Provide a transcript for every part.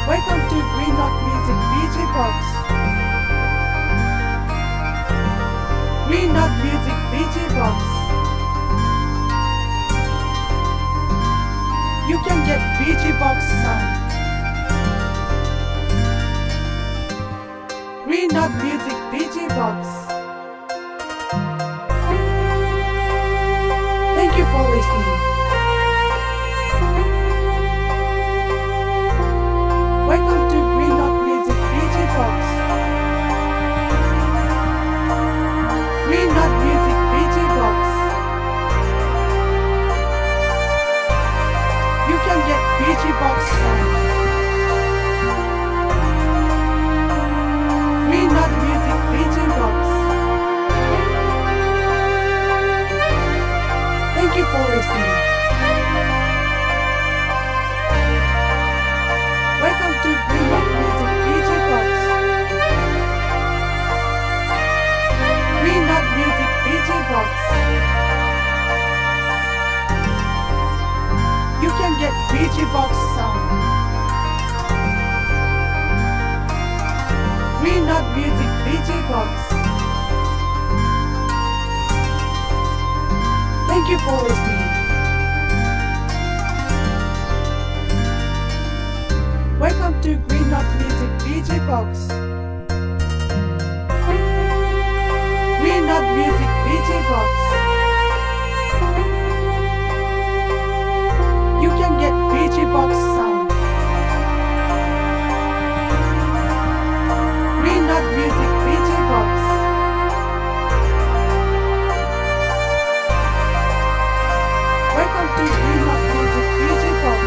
Welcome to Green Knot Music BG Box. Green Knot Music BG Box. You can get BG Box sound. Green Knot Music BG Box. Thank you for listening. Welcome to Green Knot Music BG Box. Green Knot Music BG Box. You can get BG Box sound. Green Knot Music BG Box. Thank you for listening. Welcome to Green Knot Music BG Box. Green Knot Music BG Box. You can get BG Box sound. Green Knot Music BG Box. Thank you for listening. Welcome to Green Knot Music BG Box. Green Knot Music BG Box. You can get BG Box sound. Green Knot Music BG Box. Welcome to Green Knot Music BG Box.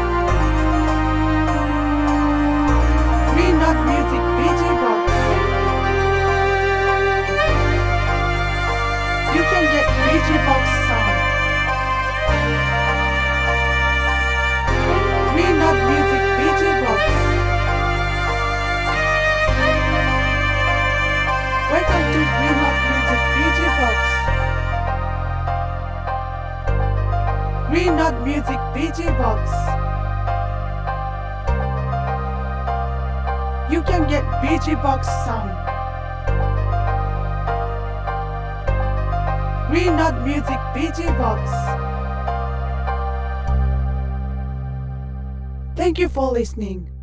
Green Knot Music BG Box. You can get BG Box sound. Green Knot Music BG Box. Welcome to Green Knot Music BG Box. Green Knot Music BG Box. You can get BG Box sound. Green Knot Music BG Box. Thank you for listening.